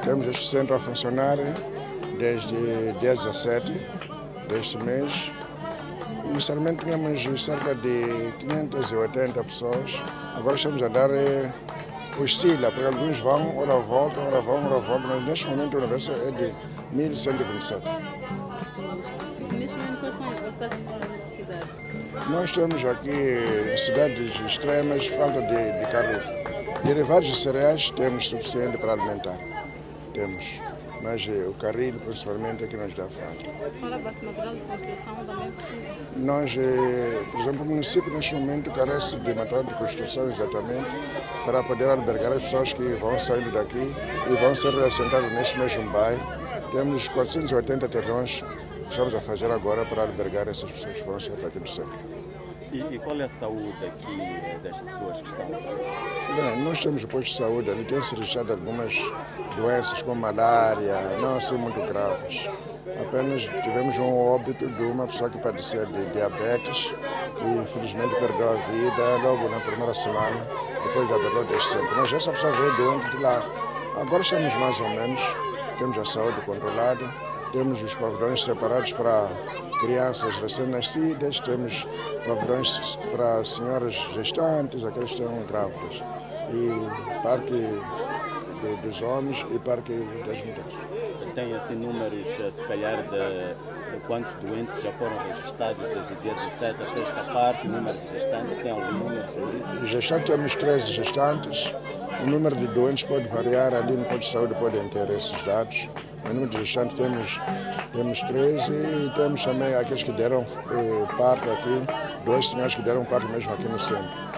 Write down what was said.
Temos este centro a funcionar desde 17 deste mês. Inicialmente tínhamos cerca de 580 pessoas. Agora estamos a dar oscila, porque alguns vão, ora voltam, mas neste momento o universo é de 1127. Neste momento, quais são as vossas necessidades? Nós temos aqui cidades extremas, falta de carro. Derivados de cereais temos suficiente para alimentar. Temos. Mas o carril, principalmente, é que nos dá falta. Fora base material de construção também precisa. Nós, por exemplo, o município neste momento carece de material de construção exatamente para poder albergar as pessoas que vão saindo daqui e vão ser reassentadas neste mesmo bairro. Temos 480 terrenos que estamos a fazer agora para albergar essas pessoas que vão sair daqui do centro. E qual é a saúde aqui das pessoas que estão? Bem, nós temos o posto de saúde, ali tem-se registrado algumas doenças como malária, não assim muito graves. Apenas tivemos um óbito de uma pessoa que padecia de diabetes e infelizmente perdeu a vida logo na primeira semana, depois da abertura deste centro. Mas essa pessoa veio doente de lá. Agora estamos mais ou menos, temos a saúde controlada, temos os pavilhões separados para crianças recém-nascidas, temos pavilhões para senhoras gestantes, aqueles que estão grávidas, e parque dos homens e parque das mulheres. Tem assim números, se calhar, de quantos doentes já foram registrados desde o dia 17 até esta parte, o número de gestantes, tem algum número sobre isso? Gestantes, temos 13 gestantes, o número de doentes pode variar, ali no posto de saúde podem ter esses dados. O número de gestantes temos 13 e temos também aqueles que deram parto aqui, 2 senhores que deram parto mesmo aqui no centro.